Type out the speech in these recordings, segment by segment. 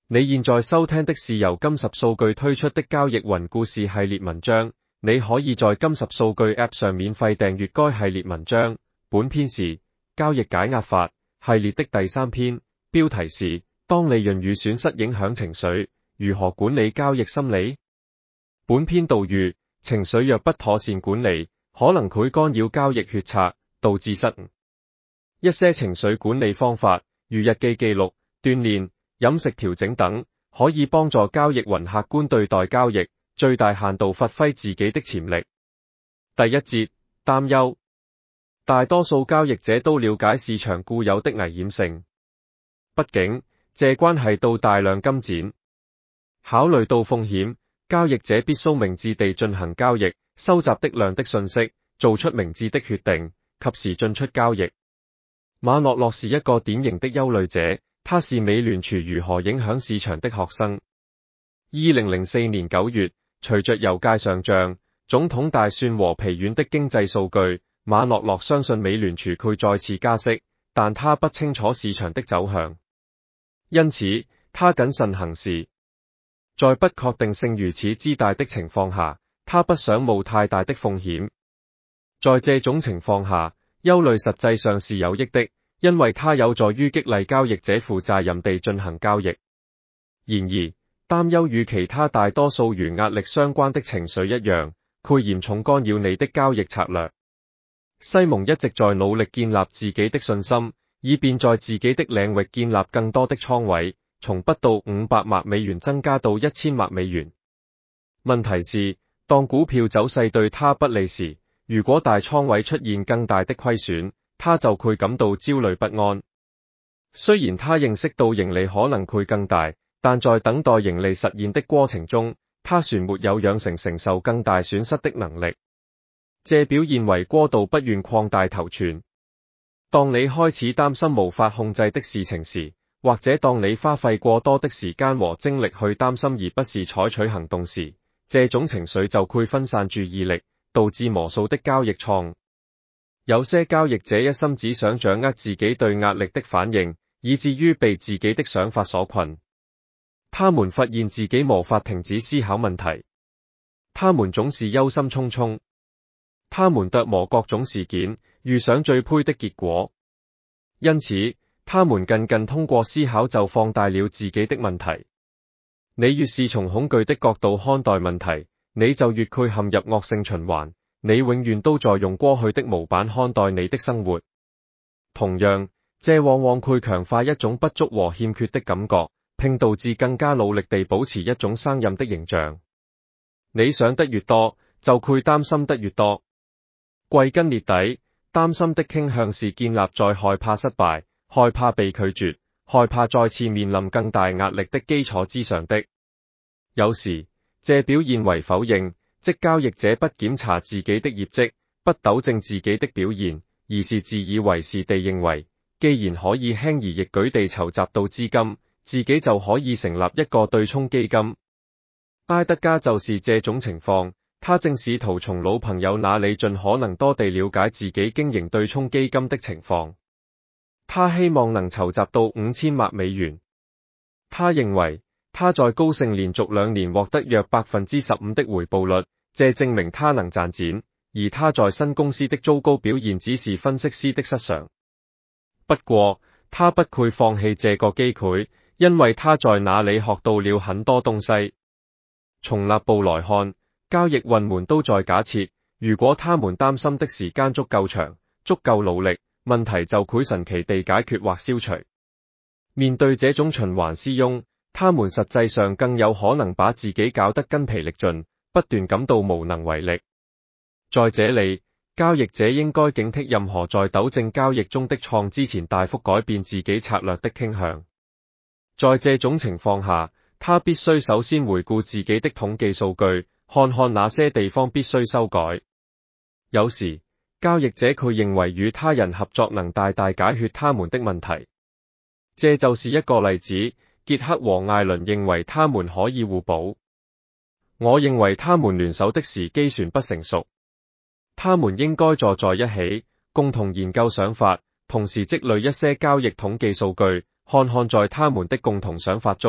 你現在收聽的是由金十數據推出的交易雲故事系列文章，你可以在金十數據 App 上免費訂閱該系列文章。本篇是交易解壓法系列的第3篇，標題是當利潤與損失影響情緒，如何管理交易心理。本篇導語：情緒若不妥善管理，可能會干擾交易決策，導致失誤。一些情緒管理方法，如日記記錄、鍛煉、飲食調整等，可以幫助交易雲客觀對待交易，最大限度發揮自己的潛力。第一節，擔憂。大多數交易者都了解市場固有的危險性，畢竟這關係到大量金錢。考慮到風險，交易者必須明智地進行交易，收集適量的信息，做出明智的決定，及時進出交易。馬諾洛是一個典型的憂慮者，他是美聯儲如何影響市場的學生。2004年9月，隨着油價上漲、總統大選和疲軟的經濟數據，馬諾洛相信美聯儲會再次加息，但他不清楚市場的走向，因此他謹慎行事。在不確定性如此之大的情況下，他不想冒太大的風險。在這種情況下，憂慮實際上是有益的，因為它有助於激勵交易者負責任地進行交易。然而，擔憂與其他大多數與壓力相關的情緒一樣，會嚴重干擾你的交易策略。西蒙一直在努力建立自己的信心，以便在自己的領域建立更多的倉位，從不到500萬美元增加到1000萬美元。問題是，當股票走勢對他不利時，如果大倉位出現更大的虧損，他就會感到焦慮不安。雖然他認識到盈利可能會更大，但在等待盈利實現的過程中，他還沒有養成承受更大損失的能力。這表現為過度不願擴大頭寸。當你開始擔心無法控制的事情時，或者當你花費過多的時間和精力去擔心而不是採取行動時，這種情緒就會分散注意力，導致無數的交易錯誤。有些交易者一心只想掌握自己對壓力的反應，以至於被自己的想法所困。他們發現自己無法停止思考問題，他們總是憂心忡忡，他們琢磨各種事件，預想最壞的結果。因此，他們僅僅通過思考就放大了自己的問題。你越是從恐懼的角度看待問題，你就越會陷入惡性循環。你永遠都在用過去的模板看待你的生活。同樣，這往往會強化一種不足和欠缺的感覺，並導致更加努力地保持一種生硬的形象。你想得越多，就會擔心得越多。歸根結底，擔心的傾向是建立在害怕失敗、害怕被拒絕、害怕再次面臨更大壓力的基礎之上的。有時，這表現為否認，即交易者不檢查自己的業績，不糾正自己的表現，而是自以為是地認為，既然可以輕而易舉地籌集到資金，自己就可以成立一個對沖基金。埃德加就是這種情況，他正試圖從老朋友那裡盡可能多地了解自己經營對沖基金的情況。他希望能籌集到5000萬美元。他認為，他在高盛連續2年獲得約 15% 的回報率，這證明他能賺錢，而他在新公司的糟糕表現只是分析師的失常。不過，他不會放棄這個機會，因為他在那裡學到了很多東西。從立部來看，交易雲們都在假設，如果他們擔心的時間足夠長、足夠努力，問題就會神奇地解決或消除。面對這種循環私庸，他們實際上更有可能把自己搞得筋疲力盡，不斷感到無能為力。在這裡，交易者應該警惕任何在糾正交易中的錯之前大幅改變自己策略的傾向。在這種情況下，他必須首先回顧自己的統計數據，看看哪些地方必須修改。有時，交易者佢認為與他人合作能大大解決他們的問題。這就是一個例子。傑克和艾倫認為他們可以互補。我認為他們聯手的時機算不成熟。他們應該坐在一起，共同研究想法，同時積累一些交易統計數據，看看在他們的共同想法中，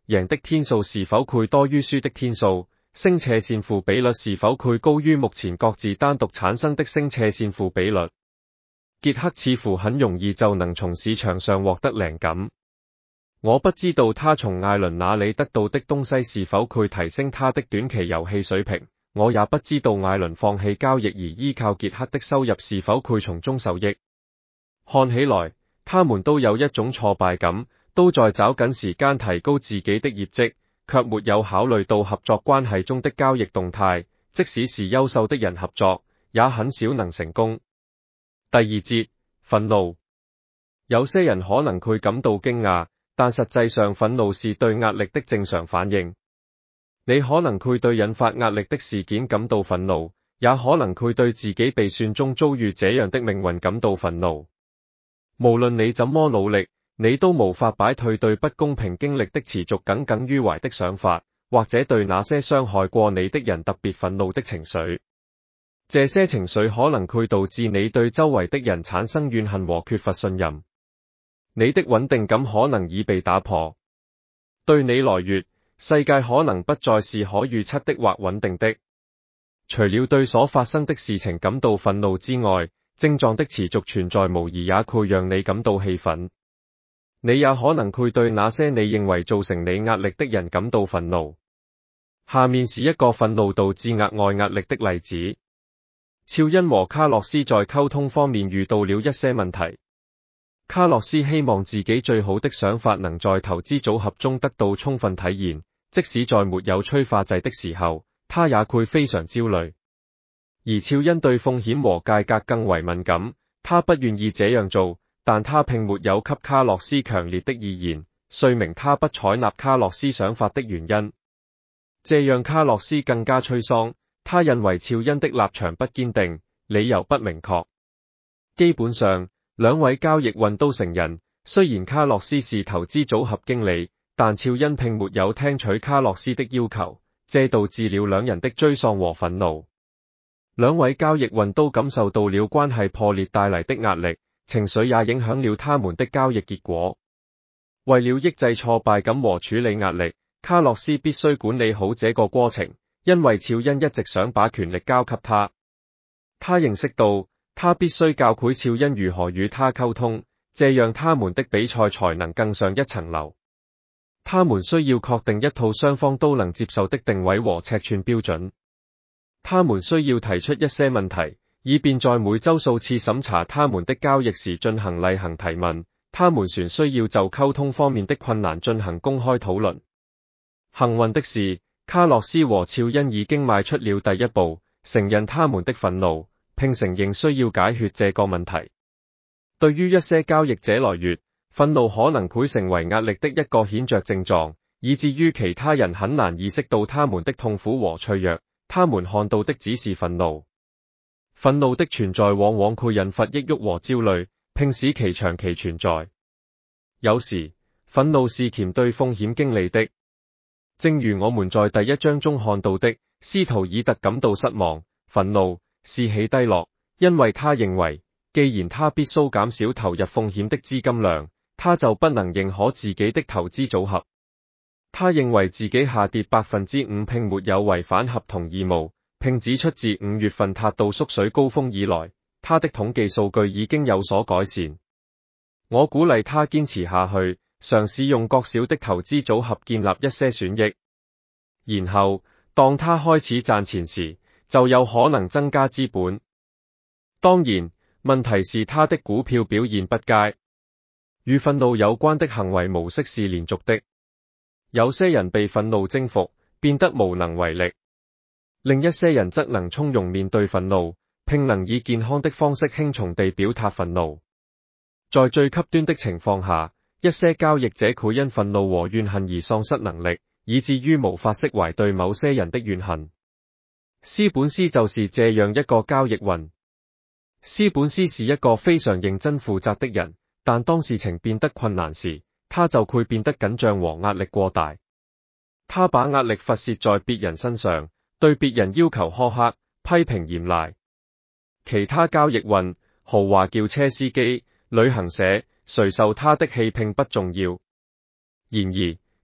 贏的天數是否倍多於輸的天數，升斜線負比率是否倍高於目前各自單獨產生的升斜線負比率。傑克似乎很容易就能從市場上獲得靈感。我不知道他從艾倫那裡得到的東西是否倍提升他的短期遊戲水平，我也不知道艾倫放棄交易而依靠傑克的收入是否倍從中受益。看起來，他們都有一種挫敗感，都在找緊時間提高自己的業績，卻沒有考慮到合作關係中的交易動態，即使是優秀的人合作，也很少能成功。第二節，憤怒。有些人可能會感到驚訝，但實際上憤怒是對壓力的正常反應。你可能會對引發壓力的事件感到憤怒，也可能會對自己被選中遭遇這樣的命運感到憤怒。無論你怎麼努力，你都無法擺脫對不公平經歷的持續耿耿於懷的想法，或者對那些傷害過你的人特別憤怒的情緒。這些情緒可能會導致你對周圍的人產生怨恨和缺乏信任。你的穩定感可能已被打破。對你來說，世界可能不再是可預測的或穩定的。除了對所發生的事情感到憤怒之外，症狀的持續存在無疑也會讓你感到氣憤。你也可能會對那些你認為造成你壓力的人感到憤怒。下面是一個憤怒導致額外壓力的例子。肖恩和卡洛斯在溝通方面遇到了一些問題。卡洛斯希望自己最好的想法能在投資組合中得到充分體現，即使在沒有催化劑的時候，他也會非常焦慮。而肖恩對風險和價格更為敏感，他不願意這樣做，但他並沒有給卡洛斯強烈的意見，說明他不採納卡洛斯想法的原因。這讓卡洛斯更加沮喪，他認為肖恩的立場不堅定，理由不明確。基本上，兩位交易運都承認，雖然卡洛斯是投資組合經理，但肖恩並沒有聽取卡洛斯的要求，這導致了兩人的沮喪和憤怒。兩位交易運都感受到了關係破裂帶來的壓力，情緒也影響了他們的交易結果。為了抑制挫敗感和處理壓力，卡洛斯必須管理好這個過程，因為肖恩一直想把權力交給他。他認識到，他必須教會肖恩如何與他溝通，這樣他們的比賽才能更上一層樓。他們需要確定一套雙方都能接受的定位和尺寸標準。他們需要提出一些問題，以便在每周數次審查他們的交易時進行例行提問。他們還需要就溝通方面的困難進行公開討論。幸運的是，卡洛斯和肖恩已經邁出了第一步，承認他們的憤怒，並承認需要解決這個問題。對於一些交易者來說，憤怒可能會成為壓力的一個顯著症狀，以至於其他人很難意識到他們的痛苦和脆弱。他們看到的只是憤怒。憤怒的存在往往會引發抑鬱和焦慮，並使其長期存在。有時，憤怒是鉗對風險經理的。正如我們在第一章中看到的，斯圖爾特感到失望、憤怒、士氣低落，因為他認為，既然他必須減少投入風險的資金量，他就不能認可自己的投資組合。他認為自己下跌 5% 並沒有違反合同義務，並指出自5月份達到縮水高峰以來，他的統計數據已經有所改善。我鼓勵他堅持下去，嘗試用較小的投資組合建立一些損益。然後，當他開始賺錢時，就有可能增加資本。當然，問題是他的股票表現不佳。與憤怒有關的行為模式是連續的。有些人被憤怒征服，變得無能為力；另一些人則能從容面對憤怒，並能以健康的方式輕鬆地表達憤怒。在最極端的情況下，一些交易者會因憤怒和怨恨而喪失能力，以至於無法釋懷對某些人的怨恨。斯本斯就是這樣一個交易運。斯本斯是一個非常認真負責的人，但當事情變得困難時，他就會變得緊張和壓力過大。他把壓力發洩在別人身上，對別人要求苛刻，批評嚴厲。其他交易運，豪華轎車司機、旅行社，誰受他的氣並不重要。然而，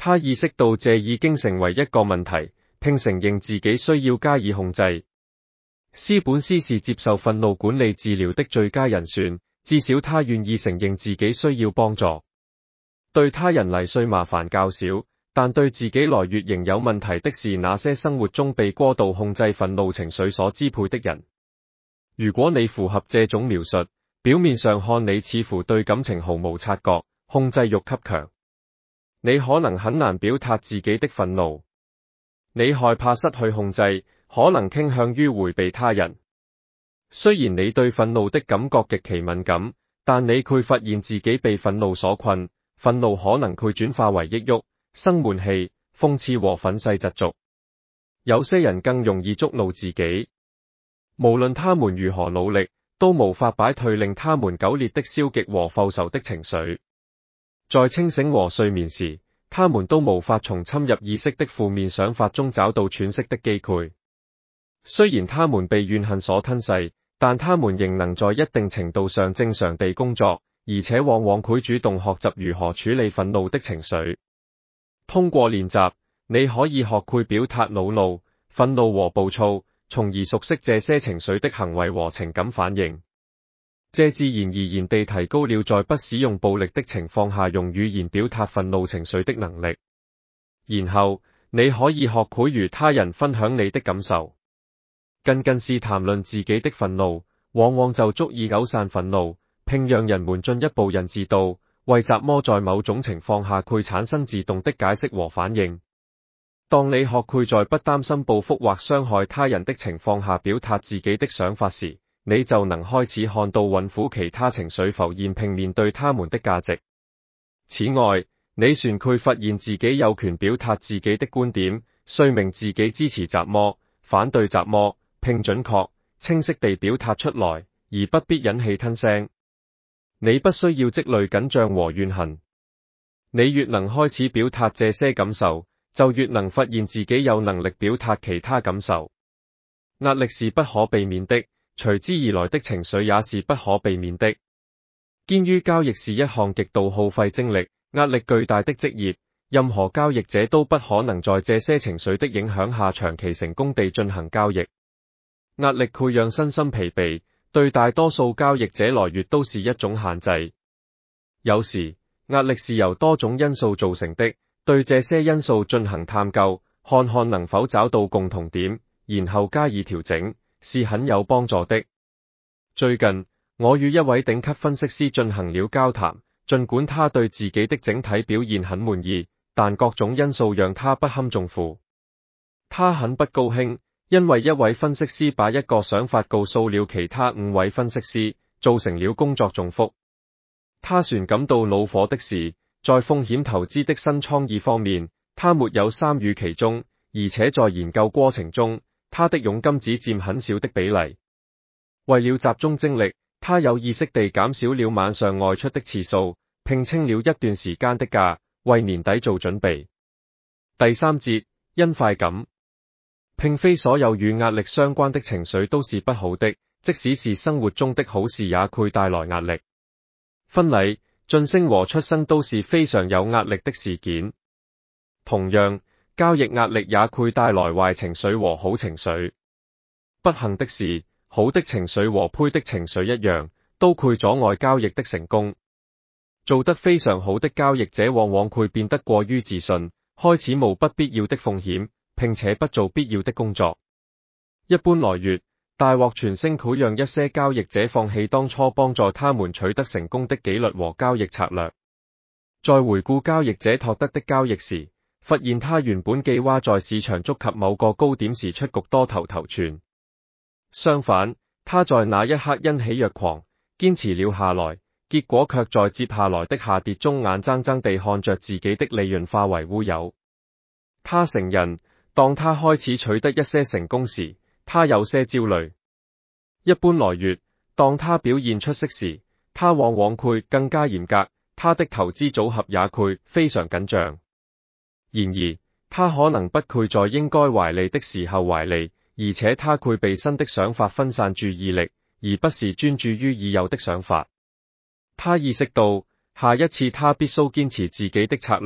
他意識到這已經成為一個問題，並承認自己需要加以控制。斯本斯是接受憤怒管理治療的最佳人選，至少他願意承認自己需要幫助。對他人嚟說麻煩較少，但對自己來越仍有問題的是那些生活中被過度控制憤怒情緒所支配的人。如果你符合這種描述，表面上看你似乎對感情毫無察覺，控制欲極強。你可能很難表達自己的憤怒，你害怕失去控制，可能傾向於迴避他人。雖然你對憤怒的感覺極其敏感，但你卻發現自己被憤怒所困。憤怒可能會轉化為抑鬱、生悶氣、諷刺和憤世嫉俗。有些人更容易觸怒自己，無論他們如何努力，都無法擺脫令他們糾結的消極和復仇的情緒。在清醒和睡眠時，他們都無法從侵入意識的負面想法中找到喘息的機會。雖然他們被怨恨所吞噬，但他們仍能在一定程度上正常地工作，而且往往會主動學習如何處理憤怒的情緒。通過練習，你可以學會表達惱怒、憤怒和暴躁，從而熟悉這些情緒的行為和情感反應。這自然而然地提高了在不使用暴力的情況下用語言表達憤怒情緒的能力。然後，你可以學會與他人分享你的感受。僅僅是談論自己的憤怒，往往就足以糾散憤怒，並讓人們進一步認知到，為什麼在某種情況下會產生自動的解釋和反應。當你學會在不擔心報復或傷害他人的情況下表達自己的想法時，你就能開始看到韻符其他情緒浮現並面對他們的價值。此外，你旋會發現自己有權表達自己的觀點，說明自己支持什麼，反對什麼，並準確、清晰地表達出來，而不必忍氣吞聲。你不需要積累緊張和怨恨。你越能開始表達這些感受，就越能發現自己有能力表達其他感受。壓力是不可避免的，隨之而來的情緒也是不可避免的。堅於交易是一項極度耗費精力、壓力巨大的職業，任何交易者都不可能在這些情緒的影響下長期成功地進行交易。壓力會讓身心疲憊，對大多數交易者來說都是一種限制。有時，壓力是由多種因素造成的，對這些因素進行探究，看看能否找到共同點，然後加以調整，是很有幫助的。最近，我與一位頂級分析師進行了交談，儘管他對自己的整體表現很滿意，但各種因素讓他不堪重負。他很不高興，因為一位分析師把一個想法告訴了其他5位分析師，造成了工作重複。他旋感到惱火的是，在風險投資的新創意方面，他沒有參與其中，而且在研究過程中，他的佣金只佔很小的比例。為了集中精力，他有意識地減少了晚上外出的次數，並請了一段時間的假，為年底做準備。第3節，因快感。並非所有與壓力相關的情緒都是不好的，即使是生活中的好事也會帶來壓力。婚禮、晉升和出生都是非常有壓力的事件。同樣，交易壓力也會帶來壞情緒和好情緒。不幸的是，好的情緒和壞的情緒一樣，都會阻礙交易的成功。做得非常好的交易者往往會變得過於自信，開始冒不必要的風險，並且不做必要的工作。一般來說，大獲全勝會讓一些交易者放棄當初幫助他們取得成功的紀律和交易策略。在回顧交易者托德的交易時，發現他原本計劃在市場觸及某個高點時出局多頭頭寸。相反，他在那一刻因喜若狂，堅持了下來，結果卻在接下來的下跌中眼睜睜地看着自己的利潤化為烏有。他承認，當他開始取得一些成功時，他有些焦慮。一般來說，當他表現出色時，他往往會更加嚴格，他的投資組合也會非常緊張。然而，他可能不會在應該懷利的時候懷利，而且他會被新的想法分散注意力，而不是專注於已有的想法。他意識到，下一次他必須堅持自己的策略，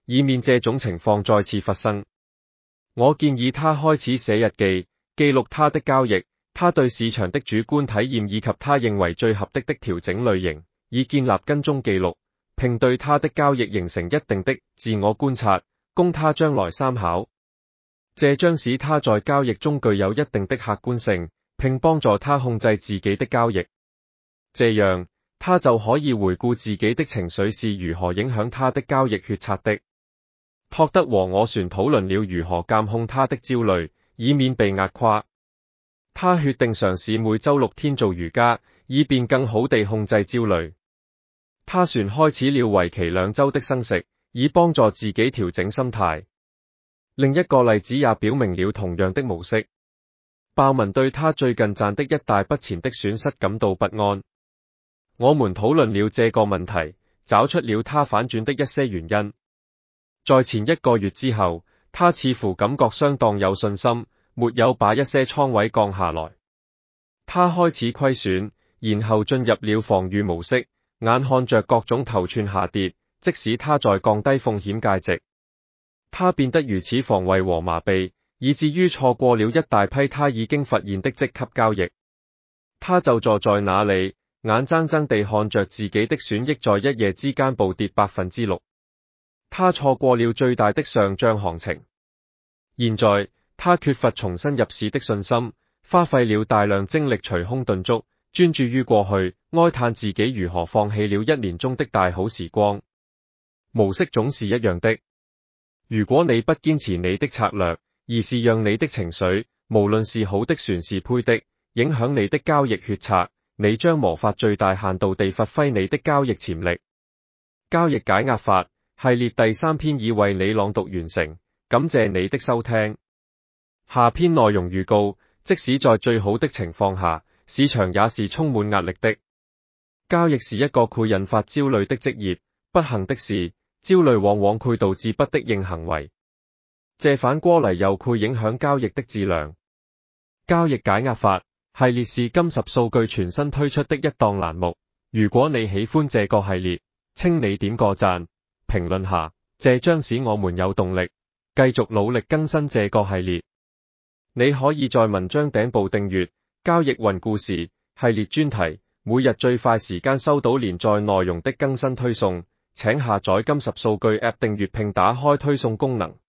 以免這種情況再次發生。我建議他開始寫日記，記錄他的交易，他對市場的主觀體驗以及他認為最合適的調整類型，以建立跟蹤記錄，並對他的交易形成一定的自我觀察，供他將來參考。這將使他在交易中具有一定的客觀性，並幫助他控制自己的交易。這樣，他就可以回顧自己的情緒是如何影響他的交易決策的。托德和我旋討論了如何監控他的焦慮，以免被壓垮。他決定嘗試每週6天做瑜伽，以便更好地控制焦慮。他旋開始了為期2週的生食，以幫助自己調整心態。另一個例子也表明了同樣的模式。鮑文對他最近賺的一大筆錢的損失感到不安。我們討論了這個問題，找出了他反轉的一些原因。在前1個月之後，他似乎感覺相當有信心，沒有把一些倉位降下來。他開始虧損，然後進入了防禦模式，眼看着各種頭寸下跌，即使他在降低風險界值。他變得如此防衛和麻痹，以至於錯過了一大批他已經發現的職級交易。他就坐在那裡，眼睜睜地看着自己的損益在一夜之間暴跌6%。他錯過了最大的上漲行情。現在，他缺乏重新入市的信心，花費了大量精力捶空頓足，專注於過去，哀嘆自己如何放棄了1年中的大好時光。模式總是一樣的。如果你不堅持你的策略，而是讓你的情緒，無論是好的船是配的，影響你的交易決策，你將無法最大限度地發揮你的交易潛力。交易解壓法系列第3篇已為你朗讀完成，感謝你的收聽。下篇內容預告：即使在最好的情況下，市場也是充滿壓力的。交易是一個會引發焦慮的職業，不幸的是，焦慮往往會導致不得應行為。這反過來又會影響交易的質量。交易解壓法系列是金十數據全新推出的一檔欄目。如果你喜歡這個系列，請你點個讚，評論下，這將使我們有動力繼續努力更新這個系列。你可以在文章頂部訂閱交易雲故事系列專題，每日最快時間收到連載內容的更新推送。請下載金十數據 App 訂閱並打開推送功能。